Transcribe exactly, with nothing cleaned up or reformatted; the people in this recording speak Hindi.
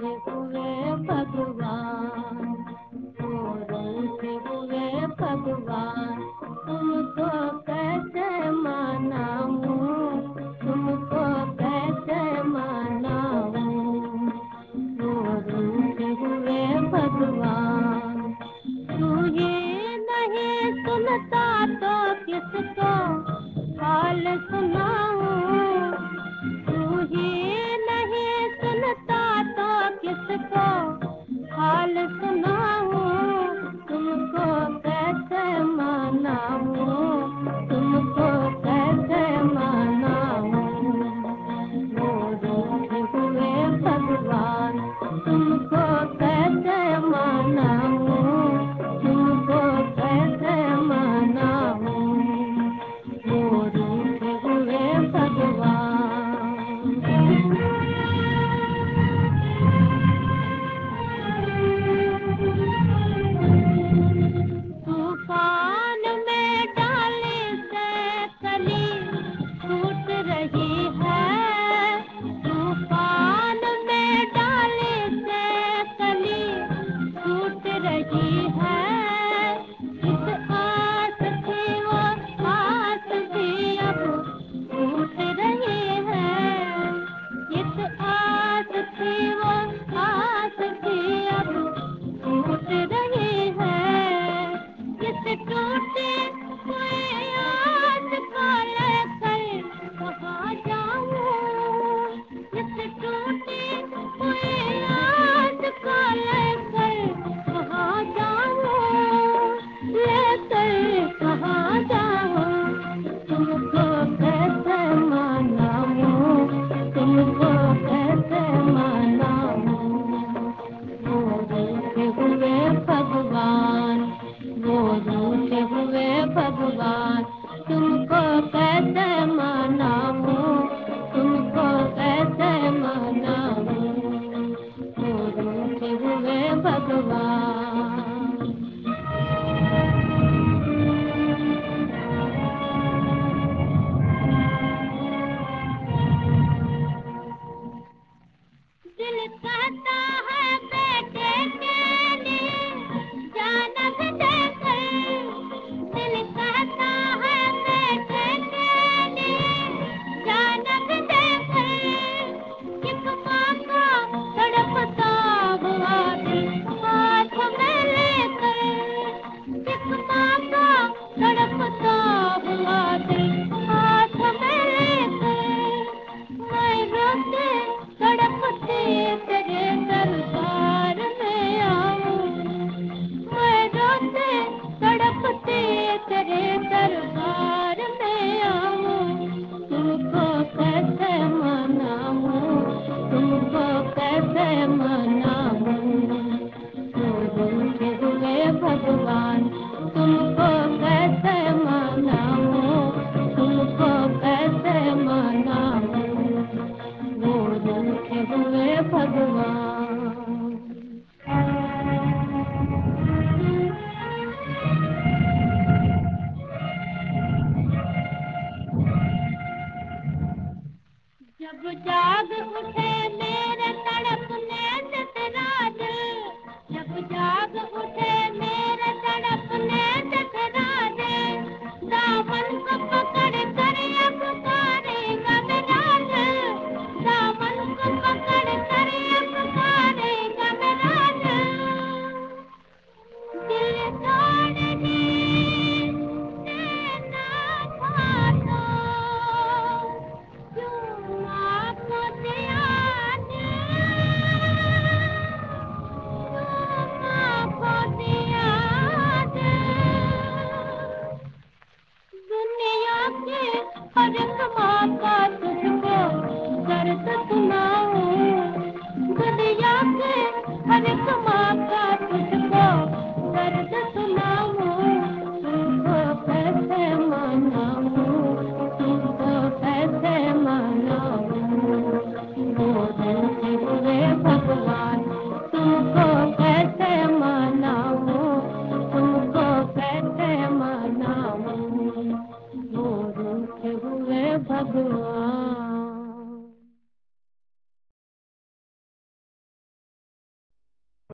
हुए भगवान, वो रूठे हुए भगवान, तुमको कैसे मनाऊं, तुमको कैसे मनाऊं, वो रूठे हुए भगवान। तू ही नहीं सुनता तो किसको हाल सुनाऊं, तू ही नहीं सुनता तो किसको हाल सुनाऊं, तुमको कैसे मनाऊं, तुमको कैसे मनाऊं, वो रूठे हुए भगवान, तुमको कैसे मनाऊं, तुमको कैसे मनाऊं, वो रूठे हुए भगवान। तूफान में डाली से कली टूट रही है, तूफान में डाली से कली टूट रही है, इस आस थी वो आस भी अब टूट रही है, इस आस थी वो आस भी अब टूट रही है, इस टूटे हुए आस को लेकर कहाँ जाऊं, इस टूटे हुए आस को लेकर कहाँ जाऊं, लेकर कहाँ जाऊं, तुमको कैसे मनाऊं, तुमको कैसे मनाऊं, वो रूठे हुए भगवान, वो रूठे हुए भगवान, तुमको कैसे मनाऊं, तुमको कैसे मनाऊं, वो रूठे हुए भगवान। दिल कहता है बेटे के लिए जान भी देकर, दिल कहता है बेटे के लिए जान भी देकर, एक माँ का तड़पता हुआ दिल हाथ में लेकर, एक माँ का तड़पता हुआ दिल हाथ में लेकर, मैं रोते तड़पते तेरे दरबार में आऊं, मैं रोते तड़पते तेरे दरबार में आऊं, तुमको कैसे मनाऊं, तुमको कैसे मनाऊं, वो रूठे हुए भगवान, तुमको कैसे मनाऊं, तुमको कैसे मनाऊं, वो रूठे हुए भगवान। जब जाग उठे मेरे तड़पने से तेरा दिल, जब जाग उठे मेरे तड़पने से तेरा दिल, दामन को पकड़ कर ये पुकारेगा मेरा दिल, दामन को पकड़ कर ये पुकारेगा मेरा दिल, दिल तोड़ ही देना था तो क्यों आपको दिया दिल, क्यों आपको दिया दिल, दुनिया के हर एक माँ का तुझको दर्द सुनाऊं, दुनिया के हर एक माँ का तुझको दर्द सुनाऊं, तुमको कैसे मनाऊं, तुमको कैसे मनाऊं, वो रूठे हुए भगवान, तुमको कैसे मनाऊं, तुमको कैसे मनाऊं, वो रूठे हुए भगवान।